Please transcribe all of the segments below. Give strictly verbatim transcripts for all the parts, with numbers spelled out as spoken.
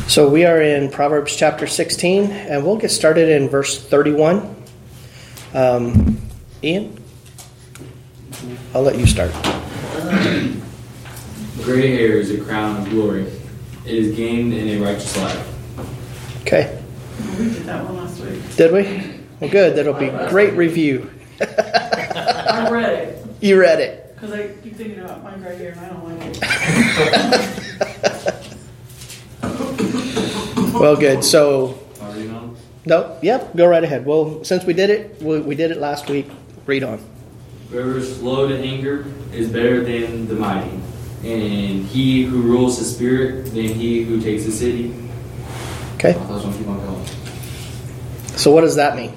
So we are in Proverbs chapter sixteen, and we'll get started in verse thirty-one. Um, Ian, I'll let you start. Gray hair is a crown of glory. It is gained in a righteous life. Okay. We did that one last week. Did we? Well, good. That'll be great review. I read it. You read it. Because I keep thinking about my gray hair and I don't like it. Well, good. So, Are you on? no, yep, go right ahead. Well, since we did it, we, we did it last week. Read on. Whoever is slow to anger is better than the mighty, and he who rules his spirit than he who takes a city. Okay. I was gonna keep on going. So what does that mean?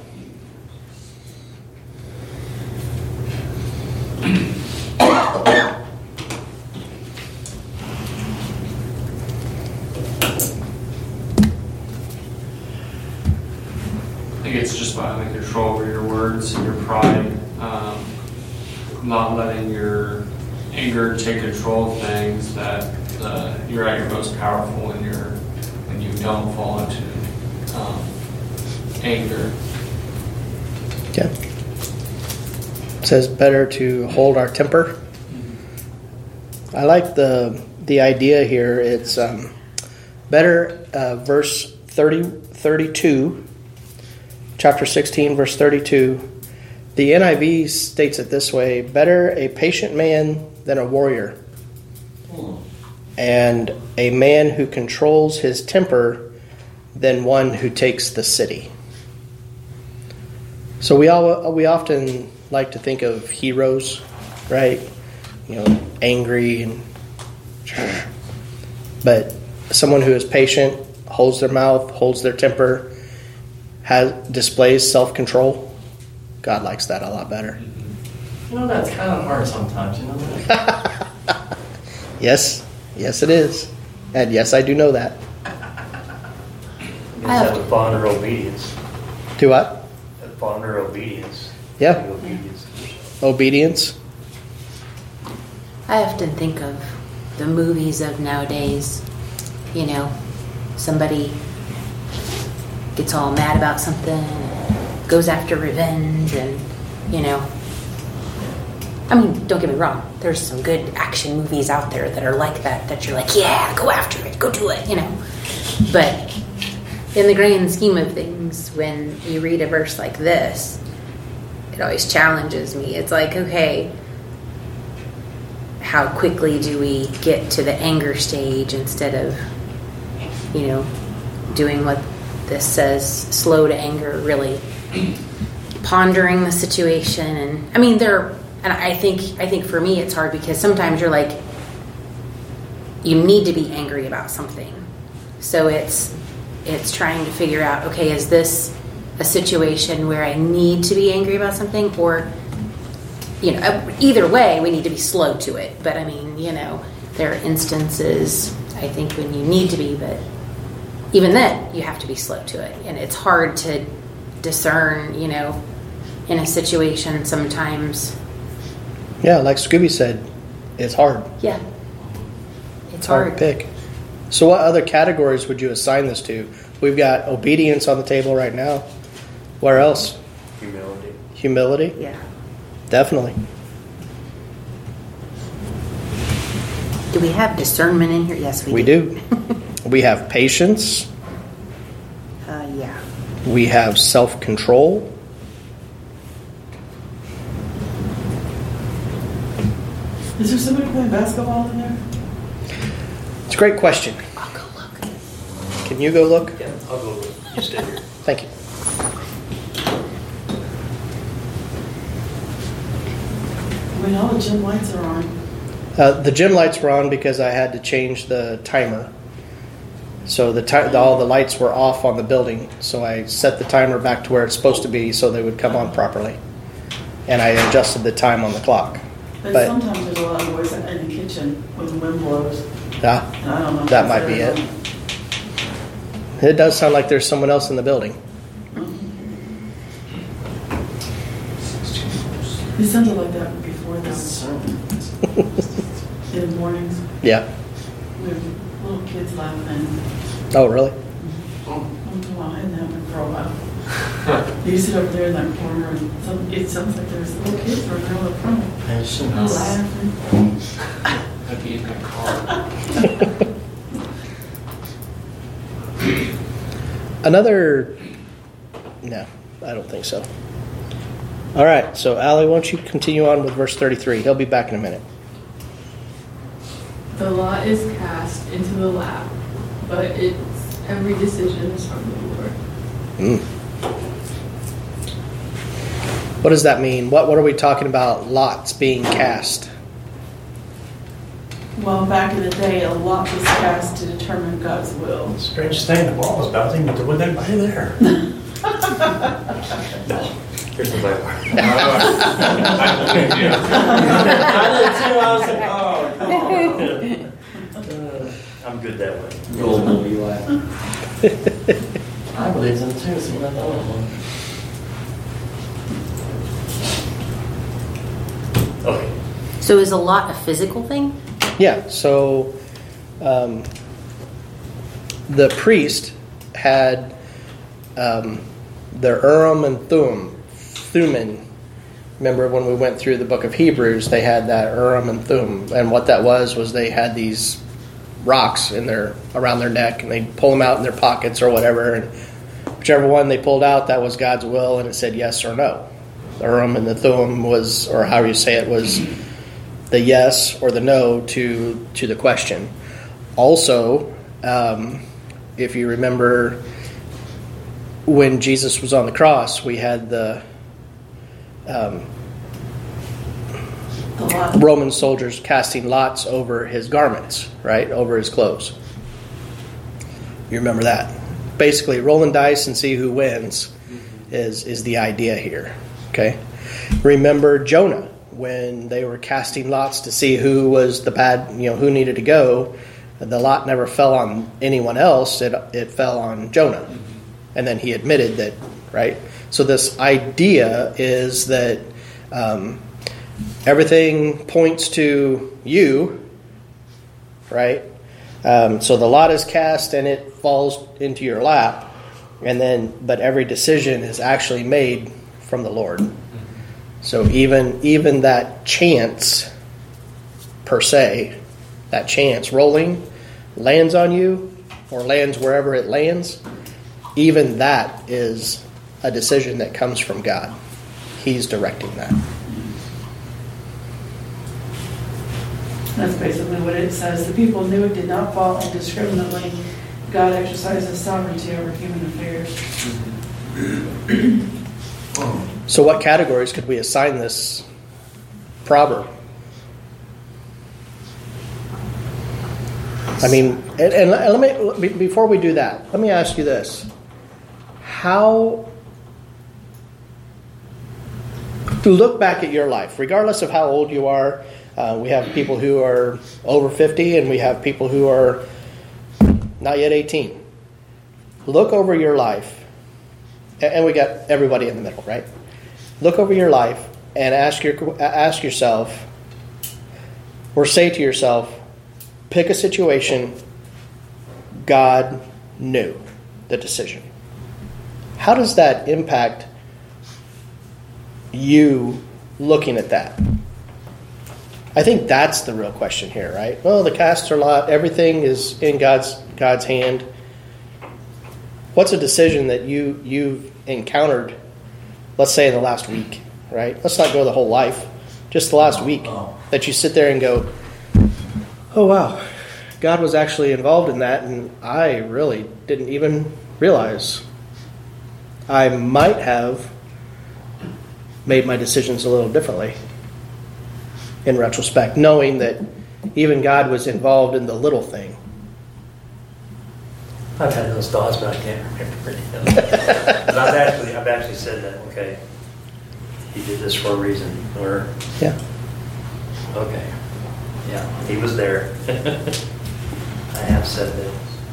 I think it's just about having control over your words and your pride, um, not letting your anger take control of things. That uh, you're at your most powerful when you're when you don't fall into um, anger. Okay. It says better to hold our temper. I like the the idea here. It's um, better, uh, verse thirty, thirty-two, chapter sixteen, verse thirty-two. The N I V states it this way: better a patient man than a warrior, and a man who controls his temper than one who takes the city. So we all we often like to think of heroes, right? You know, angry and but someone who is patient, holds their mouth, holds their temper, has displays self-control. God likes that a lot better. You know, that's kind of hard sometimes, you know that? Yes, yes it is. And yes, I do know that. You guys have to fall under obedience. Do what? Have to fall under obedience. Yeah. Be obedience. Obedience. I often think of the movies of nowadays. You know, somebody gets all mad about something, goes after revenge, and, you know, I mean, don't get me wrong, there's some good action movies out there that are like that, that you're like, yeah, go after it, go do it, you know. But in the grand scheme of things, when you read a verse like this, it always challenges me. It's like, okay, how quickly do we get to the anger stage instead of, you know, doing what this says, slow to anger, really pondering the situation. And I mean, there, and I think, I think for me, it's hard because sometimes you're like, you need to be angry about something. So it's, it's trying to figure out, okay, is this a situation where I need to be angry about something, or, you know, either way, we need to be slow to it. But I mean, you know, there are instances, I think, when you need to be, but even then, you have to be slow to it. And it's hard to discern, you know, in a situation sometimes. Yeah, like Scooby said, it's hard. Yeah. It's, It's hard to pick. So what other categories would you assign this to? We've got obedience on the table right now. Where else? Humility. Humility? Yeah. Definitely. Do we have discernment in here? Yes, we, We do. do. We have patience. Uh, yeah. We have self-control. Is there somebody playing basketball in there? It's a great question. I'll go look. Can you go look? Yeah, I'll go. You stay here. Thank you. I mean, all the gym lights are on. Uh, the gym lights were on because I had to change the timer. So the, ti- the all the lights were off on the building. So I set the timer back to where it's supposed to be so they would come on properly. And I adjusted the time on the clock. But, But- sometimes there's a lot of noise in the kitchen when the wind blows. Yeah, And I don't know if that that's might be or it. not. It does sound like there's someone else in the building. It sounded like that before this. In the mornings. Yeah. We have little kids laughing. Oh, really? I'm doing well, hiding that one for a while. You sit over there in that corner and some, it sounds like there's little kids running around the front. I shouldn't They're have. laughing. I'd be in that car. Another, no, I don't think so. All right, so Allie, why don't you continue on with verse thirty-three? He'll be back in a minute. The lot is cast into the lap, but it's every decision is from the Lord. Mm. What does that mean? What What are we talking about? Lots being cast. Well, back in the day, a lot was cast to determine God's will. Strange thing, the ball was bouncing, but there wasn't anybody there. No. Here's the bad part. I'm good that way. Roll no Eli. I believe them too, so not the only one. Okay. So is a lot a physical thing? Yeah, so um, the priest had um, the Urim and Thummim, Thummim. Remember when we went through the book of Hebrews, they had that Urim and Thummim, and what that was was they had these rocks in their around their neck, and they'd pull them out in their pockets or whatever, and whichever one they pulled out, that was God's will, and it said yes or no. The Urim and the Thummim was, or however you say it, was the yes or the no to to the question. Also, um, if you remember when Jesus was on the cross, we had the um, The lot. Roman soldiers casting lots over his garments, right? Over his clothes. You remember that. Basically, rolling dice and see who wins is, is the idea here. Okay? Remember Jonah, when they were casting lots to see who was the bad, you know, who needed to go. The lot never fell on anyone else. It, it fell on Jonah. And then he admitted that, right? So this idea is that um, everything points to you, right? Um, so the lot is cast and it falls into your lap, and then but every decision is actually made from the Lord. So even even that chance per se, that chance rolling lands on you or lands wherever it lands, even that is a decision that comes from God. He's directing that. That's basically what it says. The people knew it did not fall indiscriminately. God exercises sovereignty over human affairs. So what categories could we assign this proverb? I mean, and, and let me, before we do that, let me ask you this. How, to look back at your life, regardless of how old you are, uh, we have people who are over fifty and we have people who are not yet eighteen. Look over your life, and we got everybody in the middle, right? Look over your life and ask your ask yourself, or say to yourself, pick a situation God knew the decision. How does that impact you looking at that? I think that's the real question here, right? Well, the casts are a lot. Everything is in God's God's hand. What's a decision that you you've encountered, let's say in the last week, right? Let's not go the whole life, just the last week, that you sit there and go, oh wow, God was actually involved in that, and I really didn't even realize. I might have made my decisions a little differently in retrospect, knowing that even God was involved in the little thing. I've had those thoughts, but I can't remember any of them. But I've actually, I've actually said that. Okay, he did this for a reason. Or Yeah. okay, yeah, he was there. I have said that.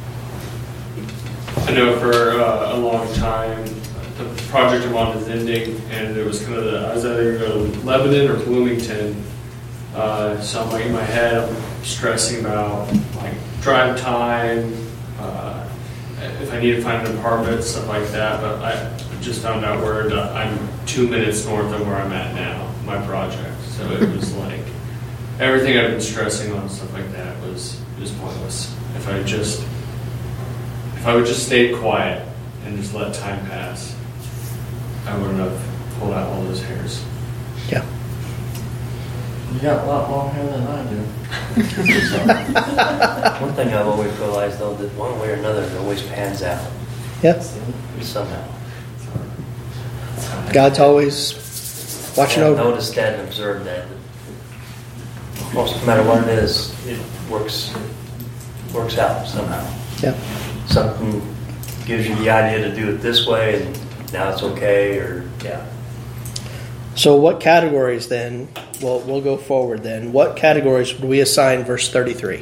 I know for uh, a long time, the project I'm on is ending, and it was kind of the, I was either going to Lebanon or Bloomington. Uh, so I'm like in my head, I'm stressing about like drive time, uh, if I need to find an apartment, stuff like that. But I just found out where the, I'm two minutes north of where I'm at now, my project. So it was like everything I've been stressing on, stuff like that, was was pointless. If I just if I would just stay quiet and just let time pass, I wouldn't have pulled out all those hairs. Yeah. You got a lot more hair than I do. One thing I've always realized, though, that one way or another, it always pans out Yeah. somehow. God's always watching I've over. noticed that and observed that. Almost no matter what it is, it works works out somehow. Yeah. Something gives you the idea to do it this way, and now it's okay, or yeah. So what categories then, well, we'll go forward then. What categories would we assign verse thirty-three?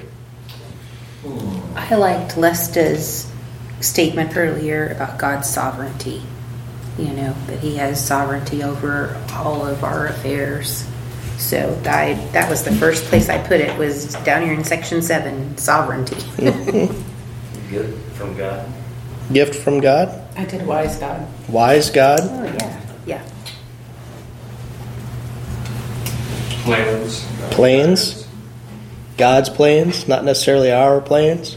I liked Lesta's statement earlier about God's sovereignty. You know, that he has sovereignty over all of our affairs. So I, that was the first place I put it, was down here in section seven, sovereignty. Good from God. Gift from God? I did wise God. Wise God? Oh, yeah. Yeah. Plans. Plans? God's plans, not necessarily our plans.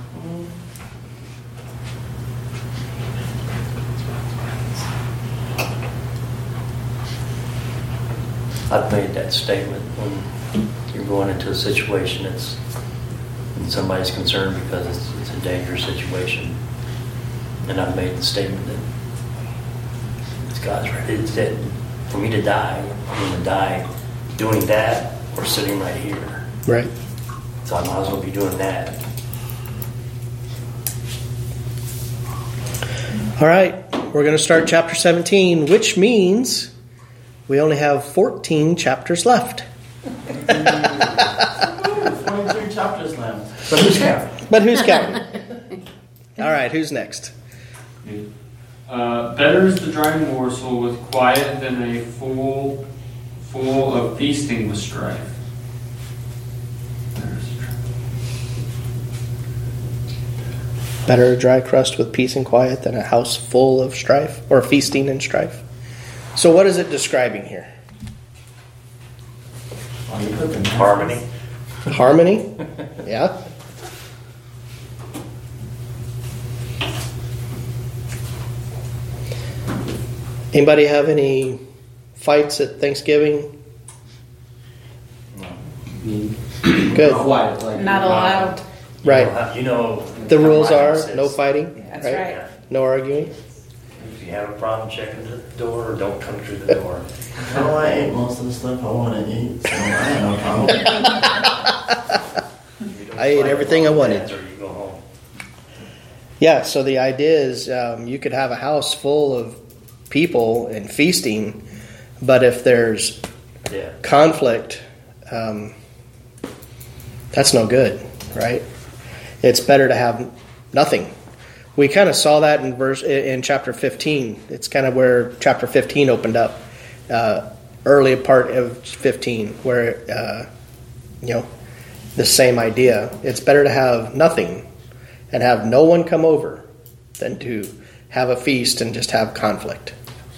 I've made that statement when you're going into a situation that's and somebody's concerned because it's, it's a dangerous situation, and I've made the statement that it's God's right. It's it for me to die. I'm going to die doing that or sitting right here. Right. So I might as well be doing that. All right. We're going to start chapter seventeen, which means we only have fourteen chapters left. twenty-three chapters left. But who's counting? But who's counting? All right. Who's next? Uh, better is the dry morsel with quiet than a full full of feasting with strife. Better a dry crust with peace and quiet than a house full of strife, or feasting and strife. So what is it describing here? Oh, you put them Harmony. Harmony? Yeah. Anybody have any fights at Thanksgiving? Good. Quiet, like Not allowed. Right. You know, The rules how my are house is. no fighting. That's right. No arguing. If you have a problem, check into the door or don't come through the door. Well, I ate most of the stuff I want to eat, so I have no problem. You don't I ate fight everything I about wanted. that, or you go home. Yeah, so the idea is um, you could have a house full of people and feasting, but if there's Yeah. conflict, um, that's no good, right? It's better to have nothing. We kind of saw that in verse in chapter fifteen. It's kind of where chapter fifteen opened up, uh, early part of fifteen, where uh, you know the same idea. It's better to have nothing and have no one come over than to have a feast and just have conflict.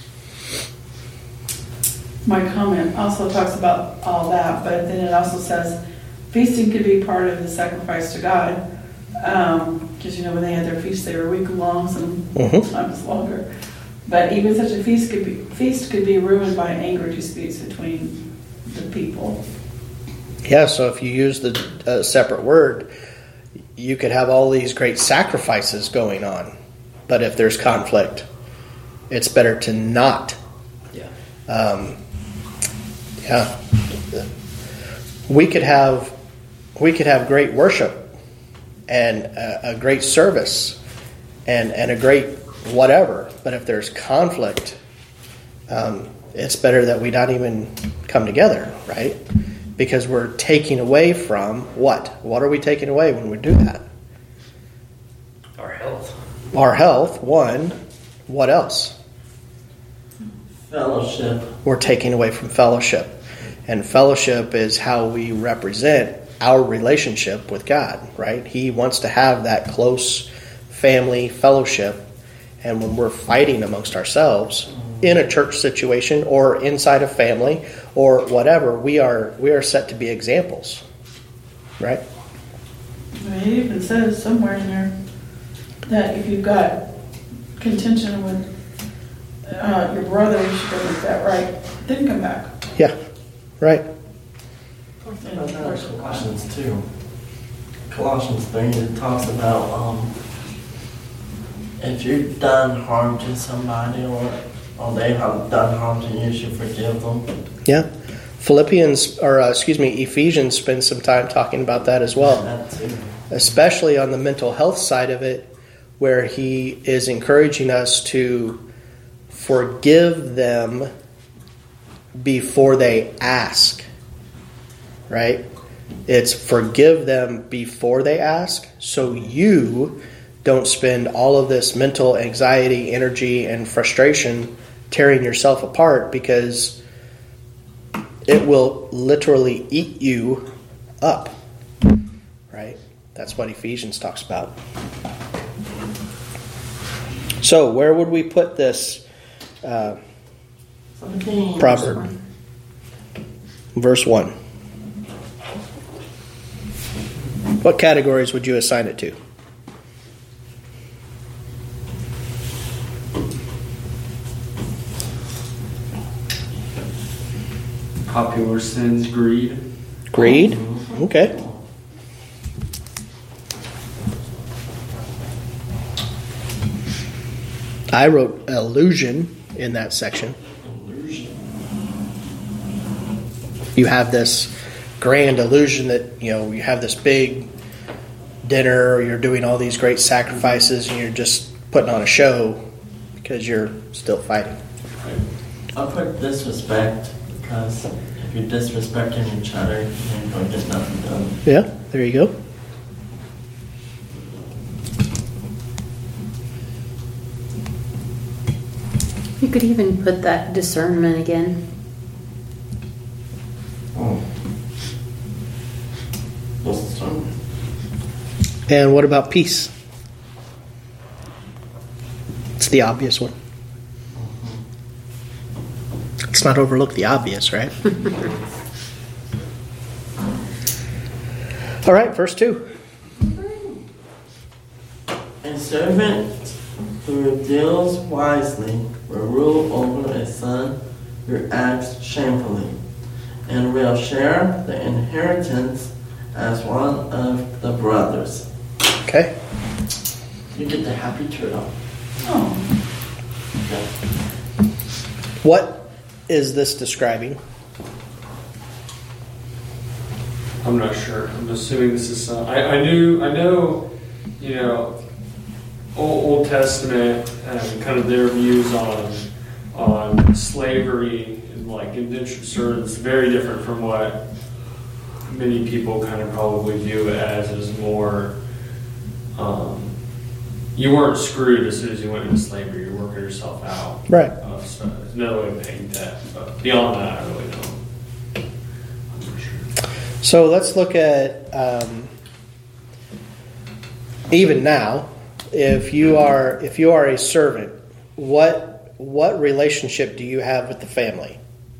My comment also talks about all that, but then it also says feasting could be part of the sacrifice to God. Because, you know, when they had their feasts, they were week long, sometimes Mhm. longer. But even such a feast could be feast could be ruined by anger disputes between the people. Yeah, so if you use the uh, separate word, you could have all these great sacrifices going on. But if there's conflict, it's better to not. Yeah. Um, yeah. We could have we could have great worship and a, a great service and, and a great whatever. But if there's conflict, um, it's better that we not even come together, right? Because we're taking away from what? What are we taking away when we do that? Our health. Our health, one. What else? Fellowship. We're taking away from fellowship. And fellowship is how we represent our relationship with God, right? He wants to have that close family fellowship. And when we're fighting amongst ourselves in a church situation or inside a family or whatever, we are we are set to be examples, right? It even says somewhere in there that if you've got contention with uh, your brother, you should go make that right, then come back. Yeah, right. I've got some questions too. Colossians three, it talks about um, if you've done harm to somebody or, or they have done harm to you, you should forgive them. Yeah. Philippians, or uh, excuse me, Ephesians spends some time talking about that as well. That too. Especially on the mental health side of it, where he is encouraging us to forgive them before they ask, right? It's forgive them before they ask, so you don't spend all of this mental anxiety, energy, and frustration tearing yourself apart, because it will literally eat you up, right? That's what Ephesians talks about. So where would we put this uh, proverb? Verse one. What categories would you assign it to? Popular sins, greed. Greed? Okay. I wrote illusion in that section. You have this grand illusion that, you know, you have this big dinner, or you're doing all these great sacrifices, and you're just putting on a show because you're still fighting. I'll put disrespect, because if you're disrespecting each other, you're going to get nothing done. Yeah, there you go. You could even put that discernment again. Oh. What's the song? And what about peace? It's the obvious one. Let's not overlook the obvious, right? All right, verse two. A servant who deals wisely will rule over a son who acts shamefully, and will share the inheritance as one of the brothers. Okay. You get the happy turtle. Oh, Okay. What is this describing? I'm not sure. I'm assuming this is. Uh, I, I knew. I know. You know, Old, Old Testament and kind of their views on on slavery and like indentured servants is very different from what many people kind of probably view it as. Is more. Um, you weren't screwed as soon as you went into slavery. You're working yourself out. Right. Uh, so there's another way of paying debt. But beyond that, I really don't. I'm not sure. So let's look at um, even now. If you are if you are a servant, what what relationship do you have with the family?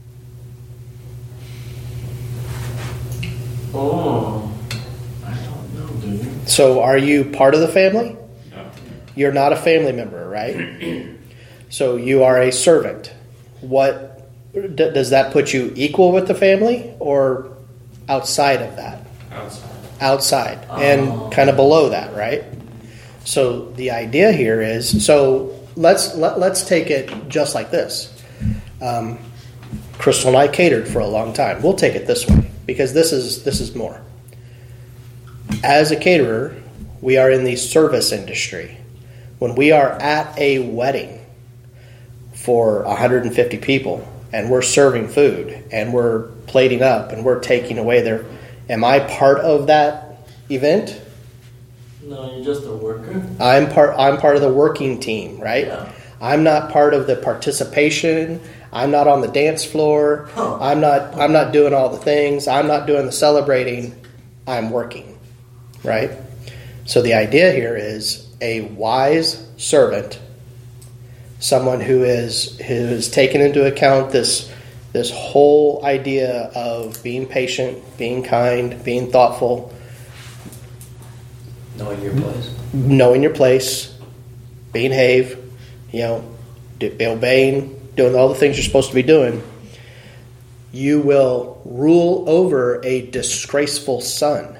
Oh, I don't know, do you? So are you part of the family? No. You're not a family member, right? So you are a servant. What d- does that put you equal with the family or outside of that? Outside. Outside Oh. and kind of below that, right? So the idea here is, so let's let, let's take it just like this. Um, Crystal and I catered for a long time. We'll take it this way because this is this is more. As a caterer, we are in the service industry. When we are at a wedding for one hundred fifty people and we're serving food and we're plating up and we're taking away their, am I part of that event? No, you're just a worker. I'm part I'm part of the working team, right? Yeah. I'm not part of the participation. I'm not on the dance floor. Huh. I'm not I'm not doing all the things. I'm not doing the celebrating. I'm working, right? So the idea here is a wise servant, someone who is who is taken into account this this whole idea of being patient, being kind, being thoughtful, Knowing your place. knowing your place, being behave, you know, do, obeying, doing all the things you're supposed to be doing. You will rule over a disgraceful son,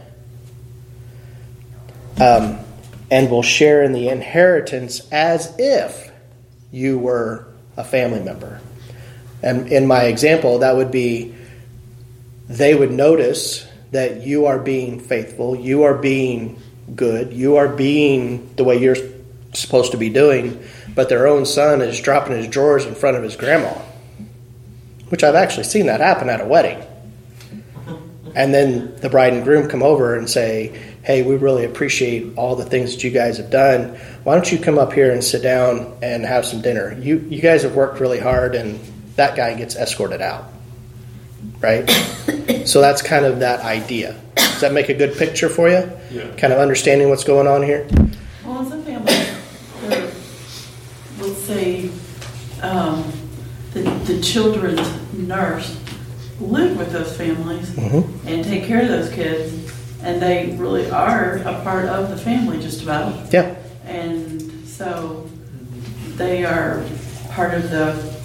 um, and will share in the inheritance as if you were a family member. And in my example, that would be they would notice that you are being faithful, you are being good, you are being the way you're supposed to be doing, but their own son is dropping his drawers in front of his grandma, which I've actually seen that happen at a wedding. And then the bride and groom come over and say, hey, we really appreciate all the things that you guys have done. Why don't you come up here and sit down and have some dinner? You you guys have worked really hard, and that guy gets escorted out, right? So that's kind of that idea. Does that make a good picture for you? Yeah. Kind of understanding what's going on here? Well, in some families, there- let's say um, the, the children's nurse live with those families Mm-hmm. and take care of those kids, and they really are a part of the family just about. Yeah. And so they are part of the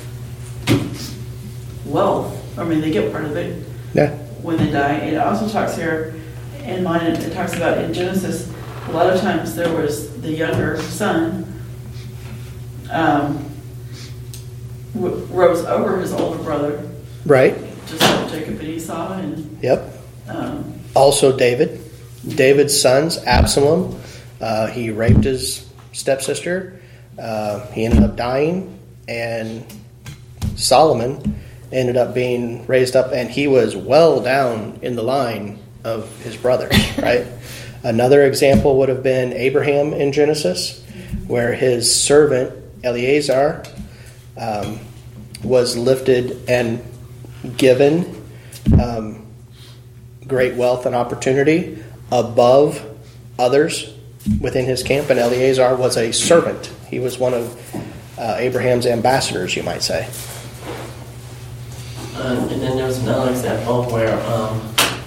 wealth. I mean, they get part of it Yeah. when they die. It also talks here in mine, it talks about in Genesis, a lot of times there was the younger son um, w- rose over his older brother, Right. just like Jacob and Esau. And Yep. um, Also David. David's sons, Absalom, uh, he raped his stepsister. Uh, he ended up dying, and Solomon ended up being raised up, and he was well down in the line of his brothers, right? Another example would have been Abraham in Genesis, where his servant Eleazar um, was lifted and given um, great wealth and opportunity above others within his camp, and Eleazar was a servant. He was one of uh, Abraham's ambassadors, you might say. Um, and then there's another example where um,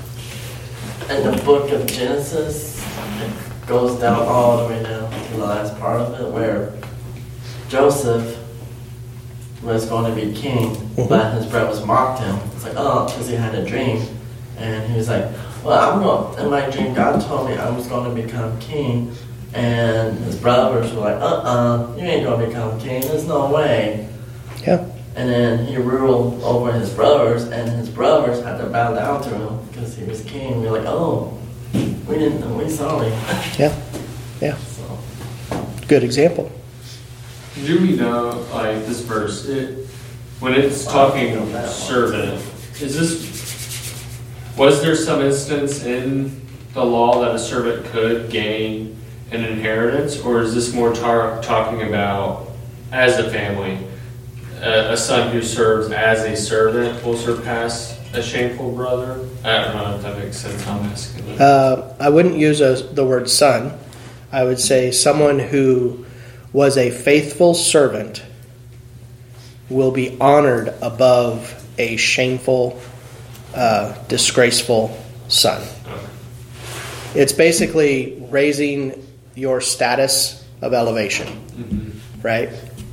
in the book of Genesis, it goes down all the way down to the last part of it, where Joseph was going to be king, Mhm. but his brothers mocked him. It's like, oh, because he had a dream. And he was like, well, I'm going, in my dream, God told me I was going to become king. And his brothers were like, uh-uh, you ain't going to become king. There's no way. Yeah. And then he ruled over his brothers, and his brothers had to bow down to him because he was king. We're like, oh, we didn't know, we sorry. Yeah. Yeah. So, Good example. Do we know, like, this verse, it, when it's talking servant, is this, was there some instance in the law that a servant could gain an inheritance, or is this more tar- talking about as a family, a, a son who serves as a servant will surpass a shameful brother? I don't know if that makes sense. I'm asking that. Uh, I wouldn't use a, the word son. I would say someone who was a faithful servant will be honored above a shameful, uh, disgraceful son. Okay. It's basically raising your status of elevation, Mm-hmm. right?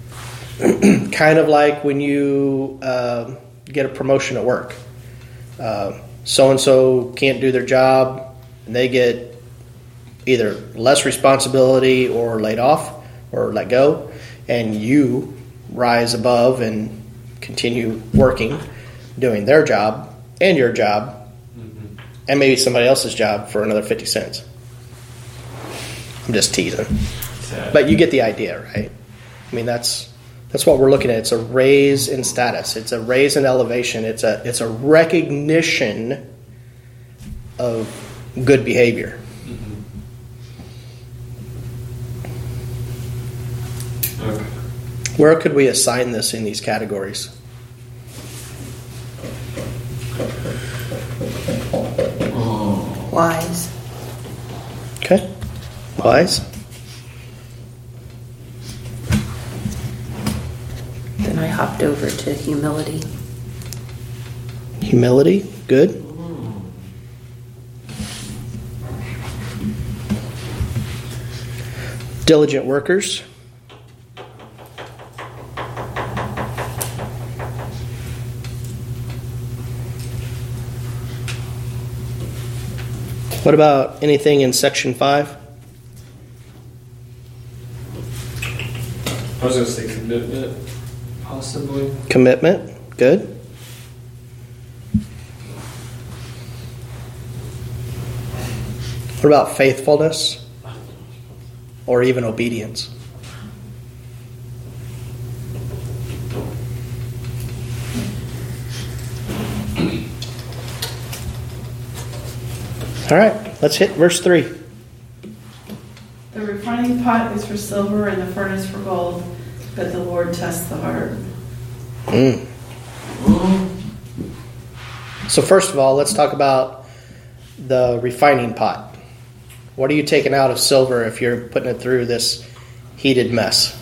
Kind of like when you uh, get a promotion at work. Uh, so-and-so can't do their job, and they get either less responsibility or laid off or let go, and you rise above and continue working, doing their job and your job, Mm-hmm. and maybe somebody else's job for another fifty cents. I'm just teasing. So, But you get the idea, right? I mean, that's that's what we're looking at. It's a raise in status. It's a raise in elevation. It's a it's a recognition of good behavior. mhm. Okay. Where could we assign this in these categories? mm, Well, Wise. Okay. Wise. Then I hopped over to humility. Humility. Good. Diligent workers. What about anything in section five? I was going to say commitment, possibly. Commitment. Good. What about faithfulness? Or even obedience? All right, let's hit verse three. The refining pot is for silver and the furnace for gold, but the Lord tests the heart. Mm. So first of all, let's talk about the refining pot. What are you taking out of silver if you're putting it through this heated mess?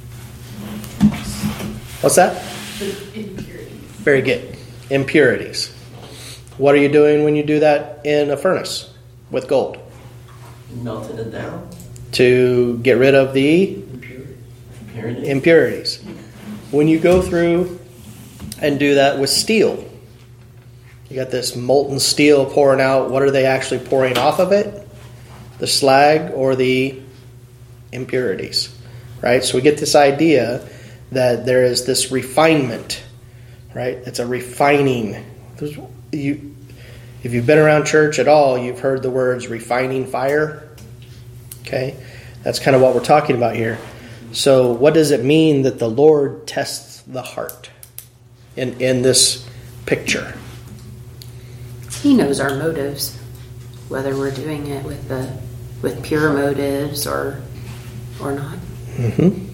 What's that? The impurities. Very good. Impurities. What are you doing when you do that in a furnace with gold? Melting it down. To get rid of the Impurity. impurities. When you go through and do that with steel, you got this molten steel pouring out. What are they actually pouring off of it? The slag or the impurities, right? So we get this idea that there is this refinement, right? It's a refining. You, if you've been around church at all, you've heard the words refining fire. Okay, that's kind of what we're talking about here. So what does it mean that the Lord tests the heart in, in this picture? He knows our motives, whether we're doing it with the with pure motives or or not. Mm-hmm.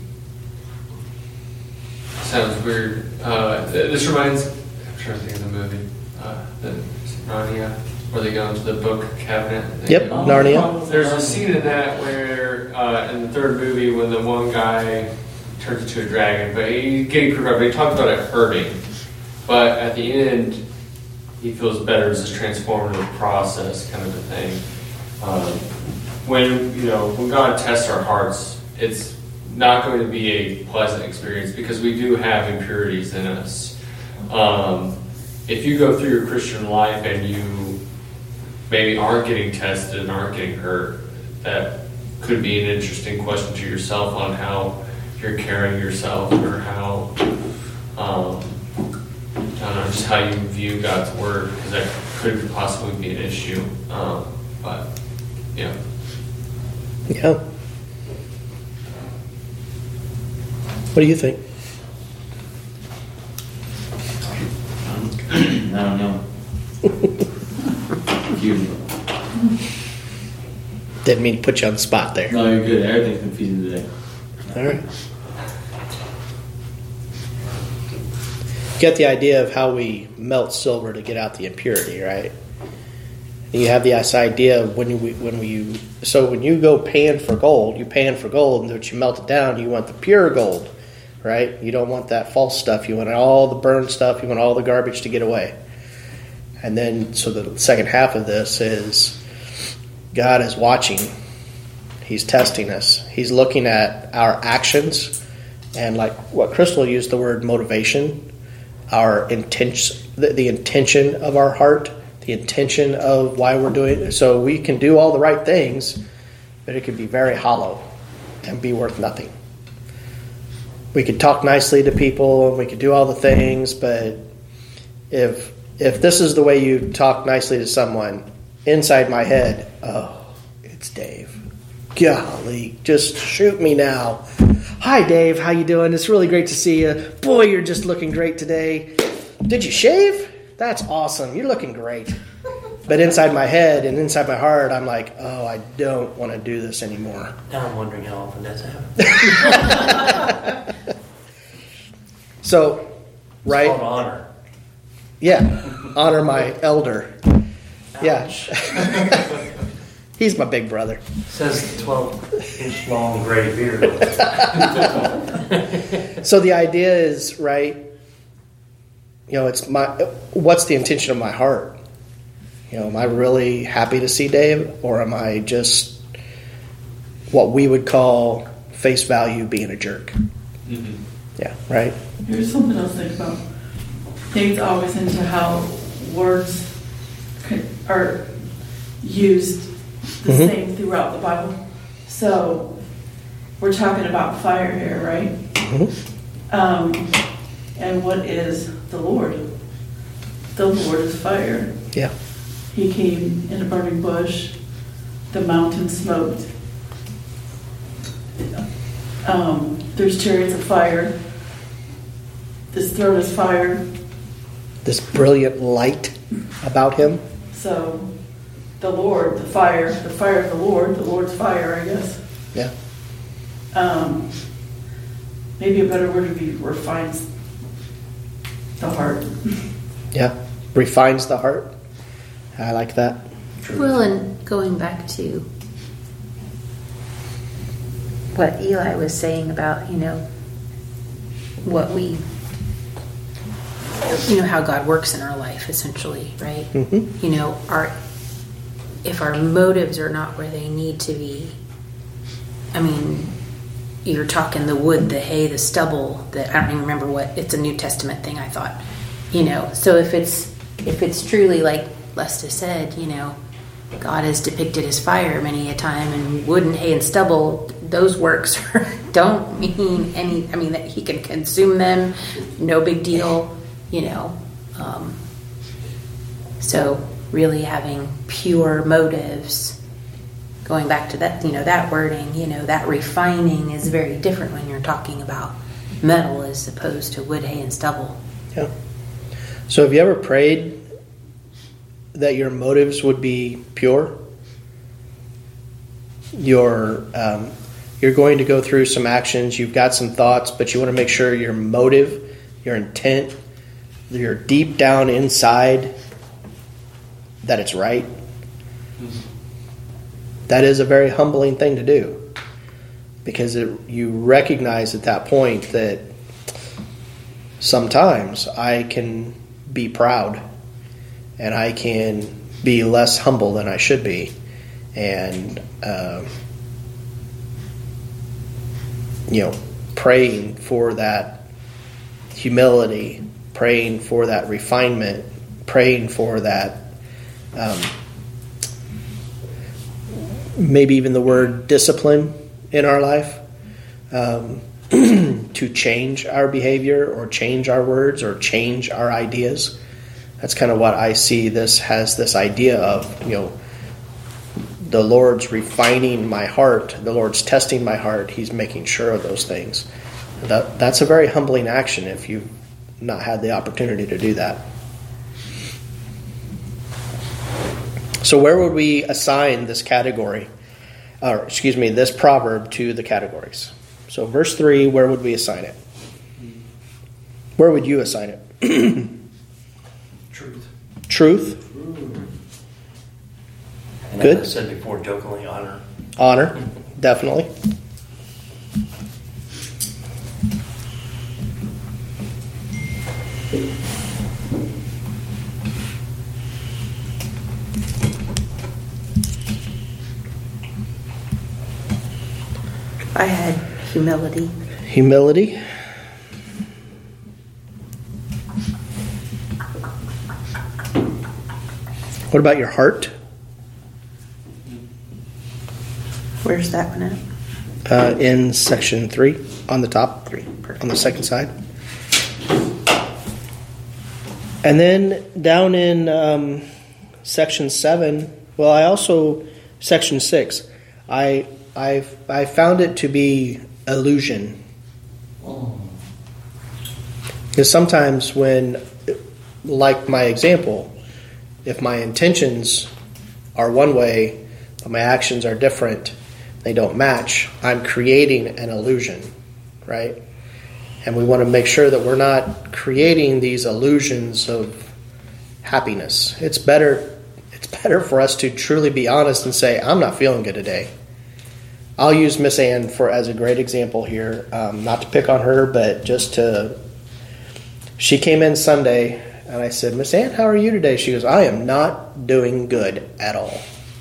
Sounds weird. Uh, th- this reminds. I'm trying to think of the movie. Uh, the Narnia, where they go into the book cabinet. They Yep, go- Narnia. There's a scene in that where, uh, in the third movie, when the one guy turns into a dragon, but he's getting pretty rough. He talked about it hurting, but at the end, he feels better. It's this transformative process, kind of a thing. Um, when you know, when God tests our hearts, it's not going to be a pleasant experience because we do have impurities in us. Um, if you go through your Christian life and you maybe aren't getting tested and aren't getting hurt, that could be an interesting question to yourself on how you're carrying yourself or how, um, I don't know, just how you view God's word, because that could possibly be an issue. Um, but, yeah. Yeah. What do you think? I don't know. Confusing. Didn't mean to put you on the spot there. No, you're good. Everything's confusing today. All right. Get the idea of how we melt silver to get out the impurity, right? And you have this idea of when we when we so when you go paying for gold, you paying for gold, and that you melt it down, you want the pure gold, right? You don't want that false stuff. You want all the burned stuff. You want all the garbage to get away. And then, so the second half of this is God is watching. He's testing us. He's looking at our actions, and like what Crystal used the word motivation, our intention, the, the intention of our heart, the intention of why we're doing it. So we can do all the right things, but it could be very hollow and be worth nothing. We could talk nicely to people, and we could do all the things, but if if this is the way you talk nicely to someone, inside my head, oh, it's Dave. Golly, just shoot me now. Hi, Dave. How you doing? It's really great to see you. Boy, you're just looking great today. Did you shave? That's awesome. You're looking great. But inside my head and inside my heart, I'm like, oh, I don't want to do this anymore. Now I'm wondering how often that's happened. So, right? It's called honor. Yeah, honor my elder. Yeah. He's my big brother. Says twelve inch long gray beard. So the idea is, right, you know, it's my, what's the intention of my heart? You know, am I really happy to see Dave, or am I just what we would call face value being a jerk? Mm-hmm. Yeah, right? Here's something else to think about. Dave's always into how words can, are used the Mhm. same throughout the Bible. So we're talking about fire here, right? Mhm. Um, and what is the Lord? The Lord is fire. Yeah. He came in a burning bush. The mountain smoked. Um, there's chariots of fire. This throne is fire. This brilliant light about him. So the Lord, the fire, the fire of the Lord, the Lord's fire, I guess. Yeah. Um, maybe a better word would be refines the heart. Yeah. Refines the heart. I like that. Well, and going back to what Eli was saying about, you know, what we, you know, how God works in our life, essentially, right? Mm-hmm. You know, our, if our motives are not where they need to be, I mean, you're talking the wood, the hay, the stubble, the, I don't even remember what, it's a New Testament thing, I thought, you know, so if it's, if it's truly like Lesta said, you know, God has depicted his fire many a time, and wood and hay and stubble, those works don't mean any, I mean, that he can consume them, no big deal, you know. Um, so really having pure motives, going back to that, you know, that wording, you know, that refining is very different when you're talking about metal as opposed to wood, hay, and stubble. Yeah. So have you ever prayed that your motives would be pure? Your um, you're going to go through some actions, you've got some thoughts, but you want to make sure your motive, your intent, your deep down inside, that it's right. That is a very humbling thing to do, because it, you recognize at that point that sometimes I can be proud and I can be less humble than I should be, and uh, you know, praying for that humility, praying for that refinement, praying for that um, maybe even the word discipline in our life, um, to change our behavior or change our words or change our ideas. That's kind of what I see this has this idea of, you know, the Lord's refining my heart, the Lord's testing my heart, he's making sure of those things. That that's a very humbling action if you've not had the opportunity to do that. So where would we assign this category, or excuse me, this proverb to the categories? So verse three, where would we assign it? Where would you assign it? Truth. Truth. And Good. As I said before, jokingly, honor. Honor, definitely. I had humility. Humility. What about your heart? Where's that one at? Uh, in section three, on the top, three, on the second side. And then down in um, section seven, well, I also, section six, I I I found it to be illusion. Because sometimes when, like my example, if my intentions are one way, but my actions are different, they don't match, I'm creating an illusion, right? And we want to make sure that we're not creating these illusions of happiness. It's better it's better for us to truly be honest and say, I'm not feeling good today. I'll use Miss Ann for as a great example here, um, not to pick on her, but just to, she came in Sunday, and I said, Miss Ann, how are you today? She goes, I am not doing good at all.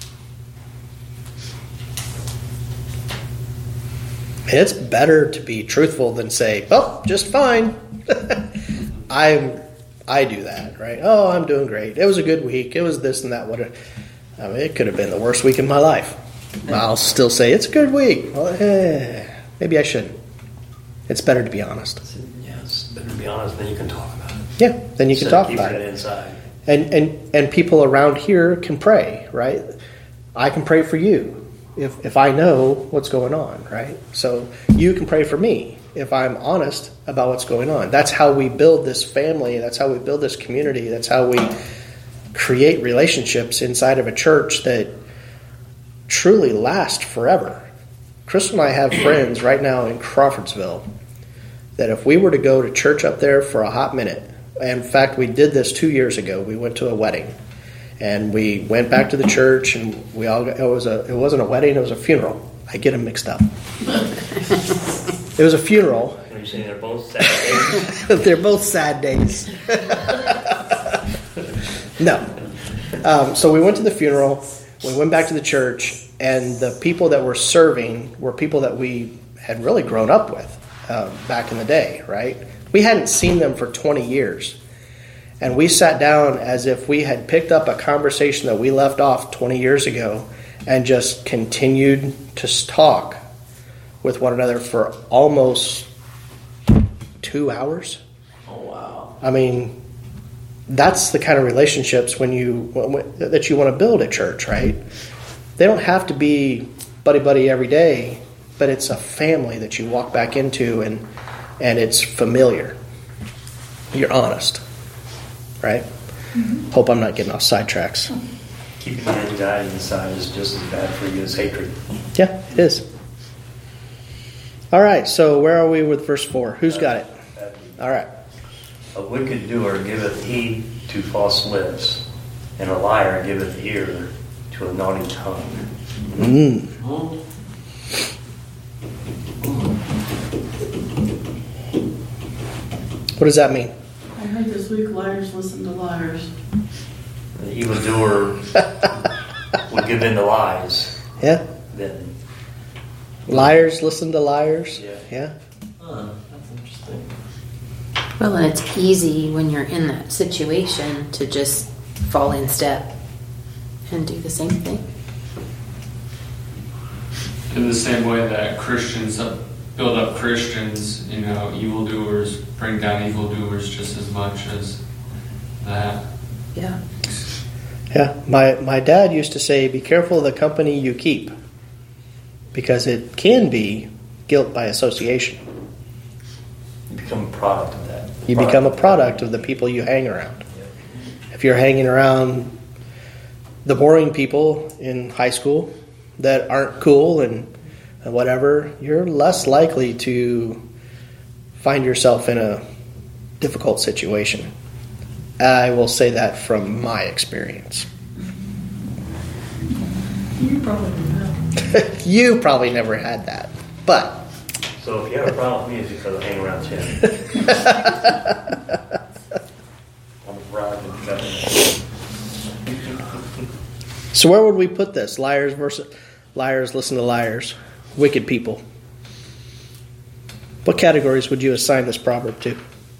And it's better to be truthful than say, oh, just fine. I'm, I do that, right? Oh, I'm doing great. It was a good week. It was this and that. Whatever. I mean, it could have been the worst week of my life. I'll still say it's a good week. Well, eh, maybe I shouldn't. It's better to be honest. Yeah, it's better to be honest. Then you can talk about it. Yeah, then you can Instead talk of about keeping it. it inside. And and and people around here can pray, right? I can pray for you if if I know what's going on, right? So you can pray for me if I'm honest about what's going on. That's how we build this family. That's how we build this community. That's how we create relationships inside of a church that truly last forever. Crystal and I have friends right now in Crawfordsville that if we were to go to church up there for a hot minute, in fact, we did this two years ago. We went to a wedding, and we went back to the church, and we all. It was a. It wasn't a wedding. It was a funeral. I get them mixed up. It was a funeral. Are you saying they're both sad days? They're both sad days. No. Um, so we went to the funeral. We went back to the church, and the people that were serving were people that we had really grown up with uh, back in the day, right? We hadn't seen them for twenty years. And we sat down as if we had picked up a conversation that we left off twenty years ago and just continued to talk with one another for almost two hours. Oh, wow. I mean, that's the kind of relationships when you that you want to build at church, right? They don't have to be buddy-buddy every day, but it's a family that you walk back into, and and it's familiar. You're honest, right? Mm-hmm. Hope I'm not getting off sidetracks. Keeping the anxiety inside is just as bad for you as hatred. Yeah, it is. All right, so where are we with verse four? Who's got it? All right. A wicked doer giveth heed to false lips, and a liar giveth ear to a naughty tongue. Mm. What does that mean? I heard this week, liars listen to liars. The evildoer would give in to lies. Yeah. Then Liars listen to liars. Yeah. Yeah. Huh, that's interesting. Well, and it's easy when you're in that situation to just fall in step and do the same thing. In the same way that Christians build up Christians, you know, evildoers bring down evildoers just as much as that. Yeah. Yeah. My my dad used to say, be careful of the company you keep, because it can be guilt by association. you become a product of that. You Product. become a product of the people you hang around. If you're hanging around the boring people in high school that aren't cool and whatever, you're less likely to find yourself in a difficult situation. I will say that from my experience. You probably have. You probably never had that, but So if you have a problem with me, it's because I hang around Tim. I'm a ride and government. so where would we put this? Liars versus liars listen to liars. Wicked people. What categories would you assign this proverb to?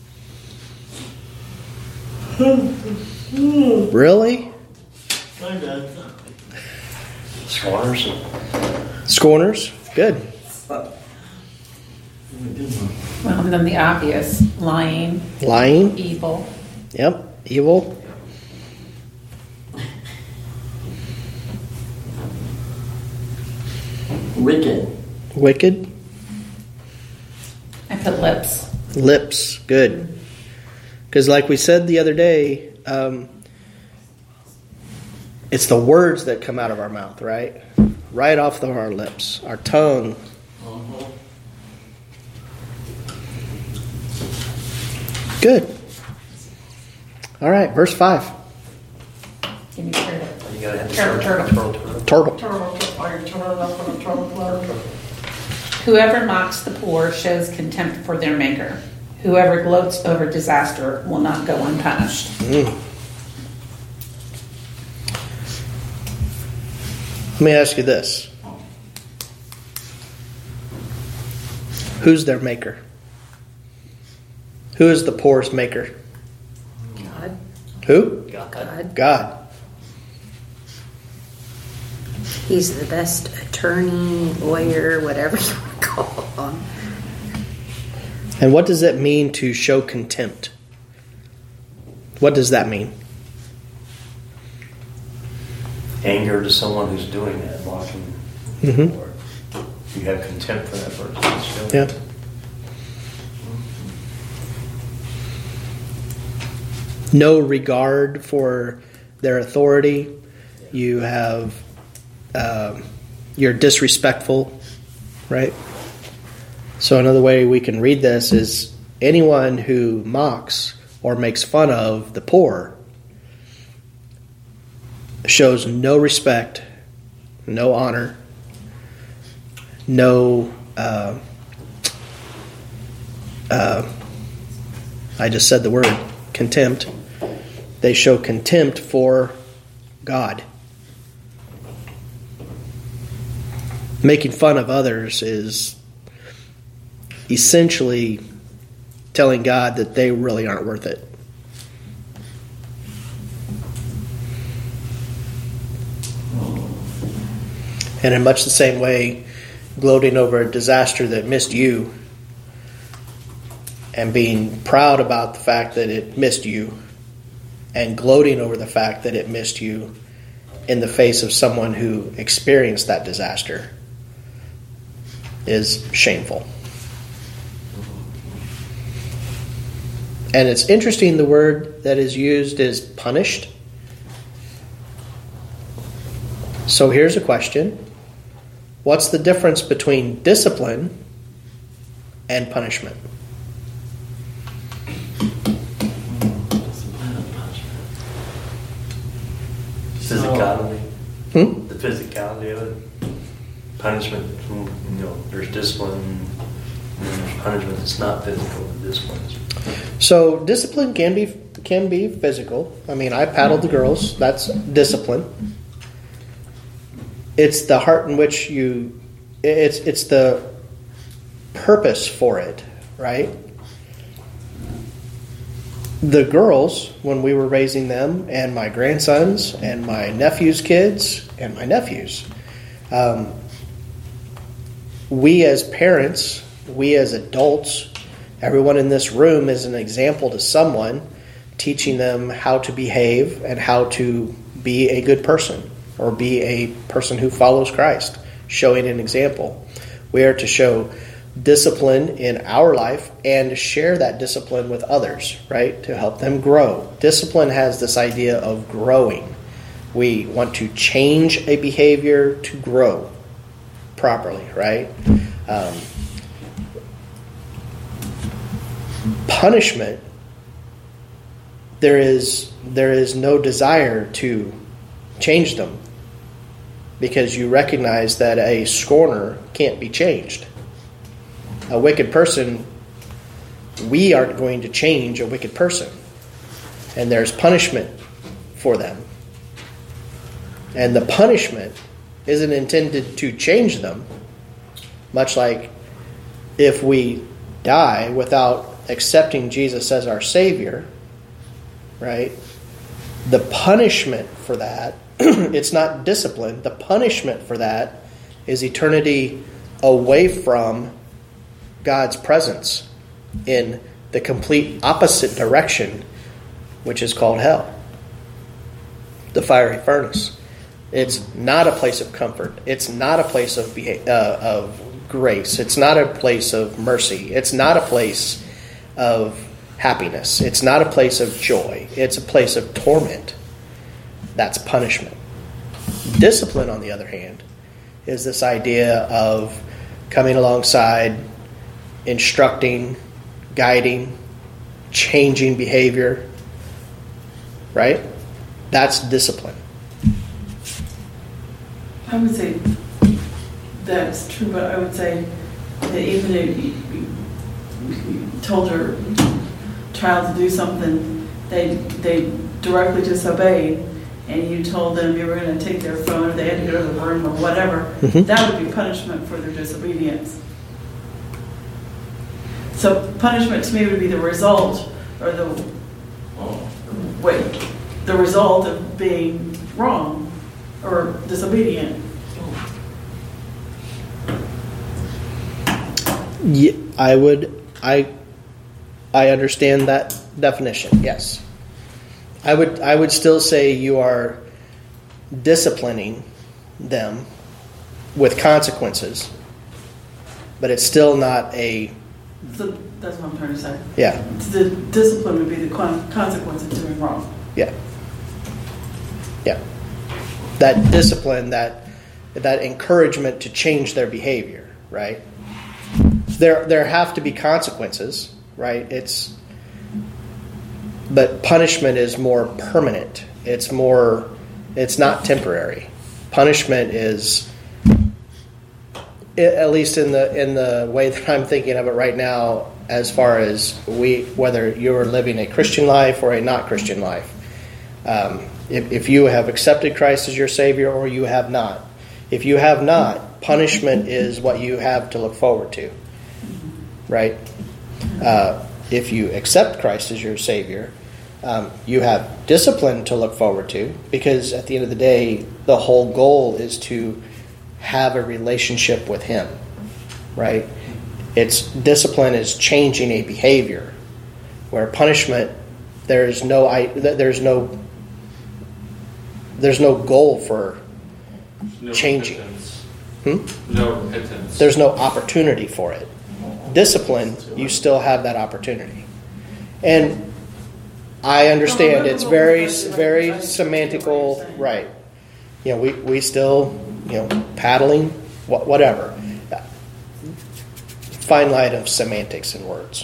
Really? My God. Scorners. Scorners? Good. Good one. Well, and then the obvious, lying, Lying? evil. Yep. Evil? Wicked. Wicked? I put lips. Lips? Good. Because like we said the other day, um, it's the words that come out of our mouth, right? Right off of our lips. Our tongue. Uh-huh. Good. All right, verse five. Give me credit. Turtle, turtle. Turtle, turtle. Turtle. Turtle, are you turning up on a turtle club? Whoever mocks the poor shows contempt for their maker. Whoever gloats over disaster will not go unpunished. Mm. Let me ask you this. Who's their maker? Who is the poor's maker? God. Who? God. God. He's the best attorney, lawyer, whatever you want to call him. And what does it mean to show contempt? What does that mean? Anger to someone who's doing that, mocking. Mm-hmm. Or you have contempt for that person. Still. Yeah. No regard for their authority. You have, um, you're disrespectful, right? So another way we can read this is anyone who mocks or makes fun of the poor shows no respect, no honor, no, uh, uh, I just said the word, contempt. They show contempt for God. Making fun of others is essentially telling God that they really aren't worth it. And in much the same way, gloating over a disaster that missed you and being proud about the fact that it missed you and gloating over the fact that it missed you in the face of someone who experienced that disaster is shameful. And it's interesting, the word that is used is punished. So here's a question. What's the difference between discipline and punishment? Physicality. Hmm? The physicality of it. Punishment, you know, there's discipline, and there's punishment that's not physical, and discipline is. So discipline can be can be physical. I mean, I paddled the girls. That's discipline. It's the heart in which you. It's it's the purpose for it, right? The girls, when we were raising them, and my grandsons, and my nephew's kids, and my nephews, um, we as parents, we as adults, everyone in this room is an example to someone, teaching them how to behave and how to be a good person or be a person who follows Christ, showing an example. We are to show discipline in our life and share that discipline with others, right? To help them grow. Discipline has this idea of growing. We want to change a behavior to grow properly, right? Um, punishment, there is there is no desire to change them because you recognize that a scorner can't be changed. A wicked person, we aren't going to change a wicked person. And there's punishment for them. And the punishment isn't intended to change them, much like if we die without accepting Jesus as our Savior, right? The punishment for that, it's not discipline. The punishment for that is eternity away from God's presence in the complete opposite direction, which is called hell. The fiery furnace. It's not a place of comfort. It's not a place of beha- uh, of grace. It's not a place of mercy. It's not a place of happiness. It's not a place of joy. It's a place of torment. That's punishment. Discipline, on the other hand, is this idea of coming alongside, instructing, guiding, changing behavior, right? That's discipline. I would say that's true, but I would say that even if you, you told your child to do something, they they directly disobeyed, and you told them you were going to take their phone, or they had to go to the room, or whatever, Mhm. that would be punishment for their disobedience. So punishment to me would be the result, or the wait, the result of being wrong or disobedient. Yeah, I would. I I understand that definition. Yes, I would. I would still say you are disciplining them with consequences, but it's still not a. So that's what I'm trying to say. Yeah. The discipline would be the con- consequence of doing wrong. Yeah. Yeah. That discipline, that that encouragement to change their behavior, right? There there have to be consequences, right? It's but punishment is more permanent. It's more it's not temporary. Punishment is, at least in the in the way that I'm thinking of it right now, as far as we whether you're living a Christian life or a not Christian life. Um, if, if you have accepted Christ as your Savior or you have not. If you have not, punishment is what you have to look forward to. Right? Uh, if you accept Christ as your Savior, um, you have discipline to look forward to, because at the end of the day, the whole goal is to have a relationship with Him. Right? It's discipline is changing a behavior, where punishment there's no I, there's no there's no goal for No changing. repentance. Hmm? No repentance. There's no opportunity for it. Discipline, you still have that opportunity. And I understand it's very, very semantical, right? You know, we, we still, you know, paddling, wh- whatever. Fine line of semantics and words.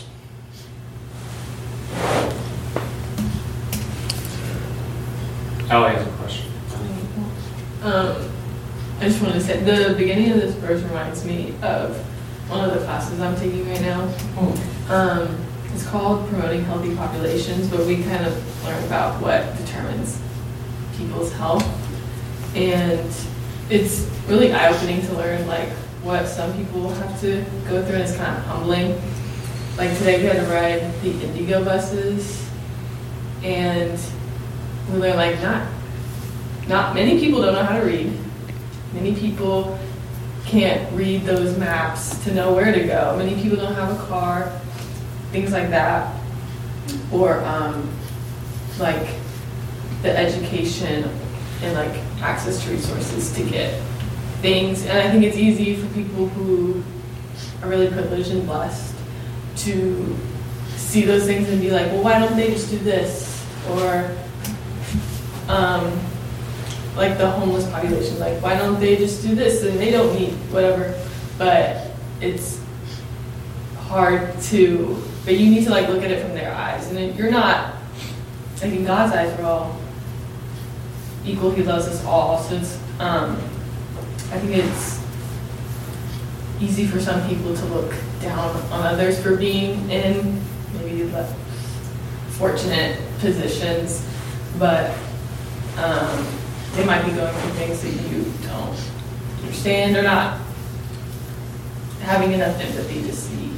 Allie has a question. Um, I just wanted to say, the beginning of this verse reminds me of one of the classes I'm taking right now. Um, it's called Promoting Healthy Populations, but we kind of learn about what determines people's health. And it's really eye-opening to learn, like, what some people have to go through, and it's kind of humbling. Like today we had to ride the Indigo buses, and we learned, like, not Not many people don't know how to read. Many people can't read those maps to know where to go. Many people don't have a car, things like that. Or um, like the education and like access to resources to get things. And I think it's easy for people who are really privileged and blessed to see those things and be like, well, why don't they just do this? Or um, like the homeless population, like why don't they just do this and they don't need whatever. But it's hard to, but you need to like look at it from their eyes, and then you're not, like in God's eyes we're all equal. He loves us all. So it's um I think it's easy for some people to look down on others for being in maybe less fortunate positions, but um they might be going through things that you don't understand or not having enough empathy to see.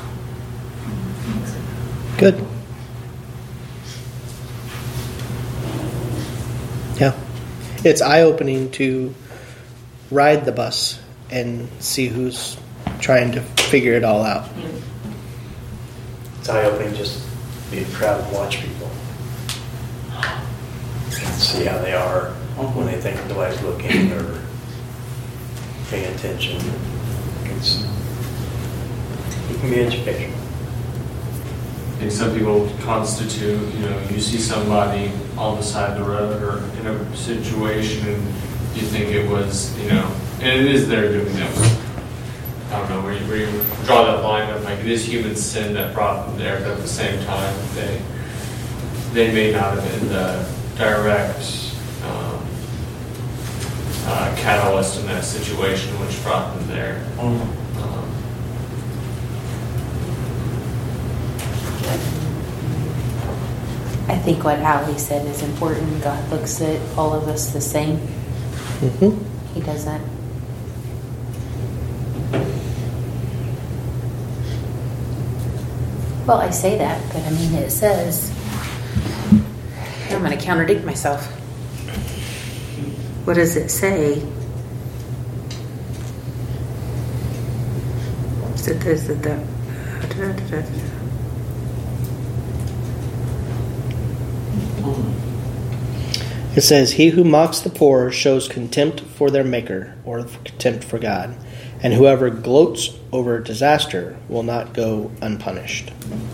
Good. Yeah. It's eye-opening to ride the bus and see who's trying to figure it all out. It's eye-opening just to be a crowd and watch people. And see how they are when they think nobody's looking or paying attention. It's, it can be educational. I think some people constitute, you know, you see somebody on the side of the road or in a situation and you think it was, you know, and it is their doing that. I don't know, where you, where you draw that line of like it is human sin that brought them there, but at the same time, they they may not have been the direct um, uh, catalyst in that situation, which brought them there. Um, I think what Ali said is important. God looks at all of us the same. Mm-hmm. He doesn't. Well, I say that, but I mean, it says, I'm going to contradict myself. What does it say? Is it, is it the, It says, "He who mocks the poor shows contempt for their maker, or contempt for God. And whoever gloats over disaster will not go unpunished."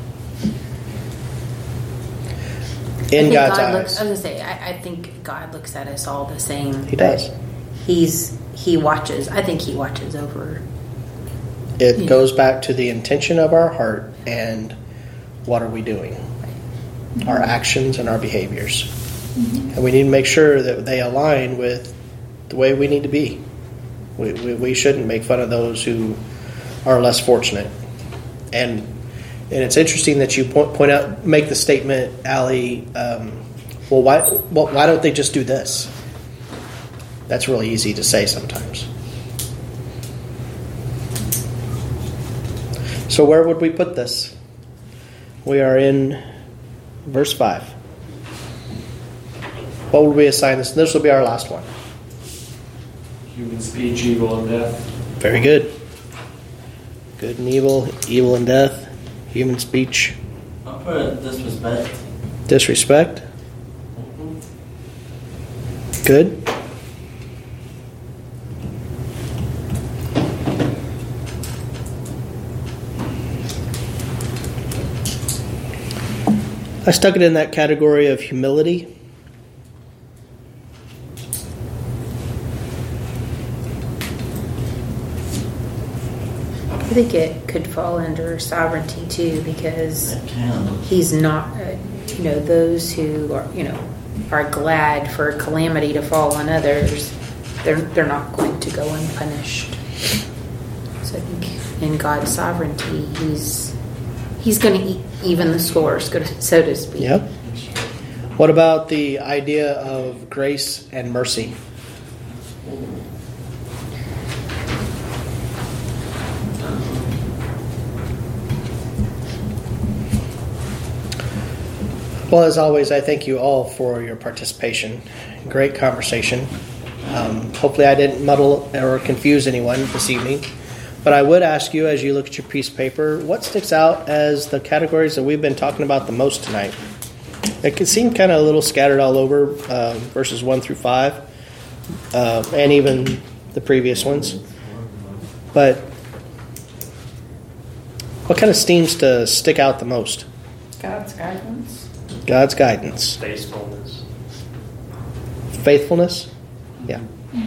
In I think God's God eyes. looks, I was going to say, I, I think God looks at us all the same. He does. He's, he watches, I think he watches over. It Yeah. goes back to the intention of our heart and what are we doing? Our actions and our behaviors. And we need to make sure that they align with the way we need to be. We, we, we shouldn't make fun of those who are less fortunate. And and it's interesting that you point, point out, make the statement, Ali, um, well, why, well, why don't they just do this? That's really easy to say sometimes. So where would we put this? We are in verse five. What would we assign this? This will be our last one. Human speech, evil, and death. Very good. Good and evil, evil and death, human speech, I'll put it disrespect. disrespect. Mhm. Good. I stuck it in that category of humility. I think it could fall under sovereignty too, because It can. he's not, uh, you know, those who are, you know, are glad for calamity to fall on others, they're they're not going to go unpunished. So I think in God's sovereignty, he's he's going to even the scores, so to speak. Yep. What about the idea of grace and mercy? Well, as always, I thank you all for your participation. Great conversation. Um, hopefully I didn't muddle or confuse anyone this evening. But I would ask you, as you look at your piece of paper, what sticks out as the categories that we've been talking about the most tonight? It could seem kind of a little scattered all over, uh, verses one through five, uh, and even the previous ones. But what kind of seems to stick out the most? God's guidance. God's guidance. Faithfulness. Faithfulness? Yeah.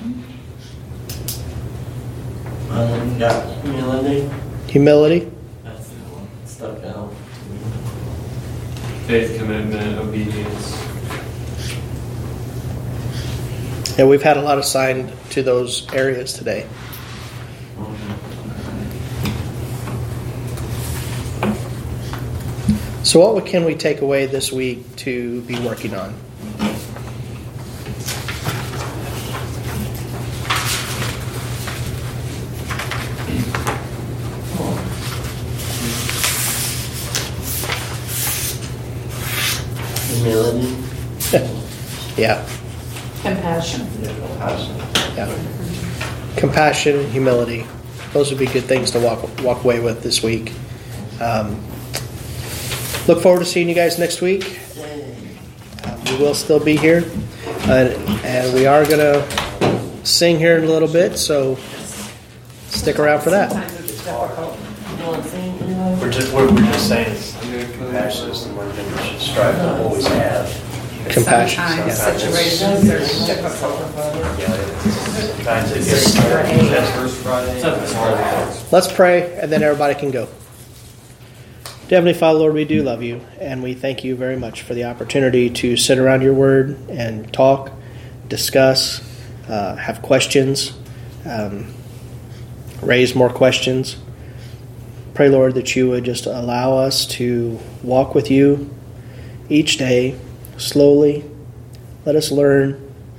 Um, got humility. Humility? That's the one that stuck out to me. Faith, commitment, obedience. And we've had a lot assigned to those areas today. So what can we take away this week to be working on? Humility. Yeah. Compassion. Yeah. Compassion, humility. Those would be good things to walk walk away with this week. Um, look forward to seeing you guys next week. Uh, we will still be here. Uh, and we are going to sing here in a little bit, so stick around for that. Sometimes it's difficult. You want to sing, Eli? We're just, we're, we're just saying it's compassion is the one thing we should strive to always have. Compassion. Sometimes Yeah. situations are difficult. Yeah, sometimes it gets First Friday. Let's pray, and then everybody can go. Dear Heavenly Father, Lord, we do love you, and we thank you very much for the opportunity to sit around your word and talk, discuss, uh, have questions, um, raise more questions. Pray, Lord, that you would just allow us to walk with you each day, slowly. Let us learn.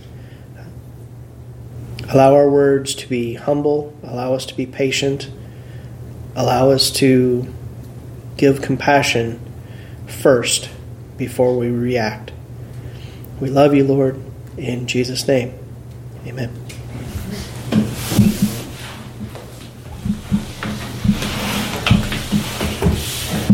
Allow our words to be humble. Allow us to be patient. Allow us to give compassion first before we react. We love you, Lord. In Jesus' name, amen.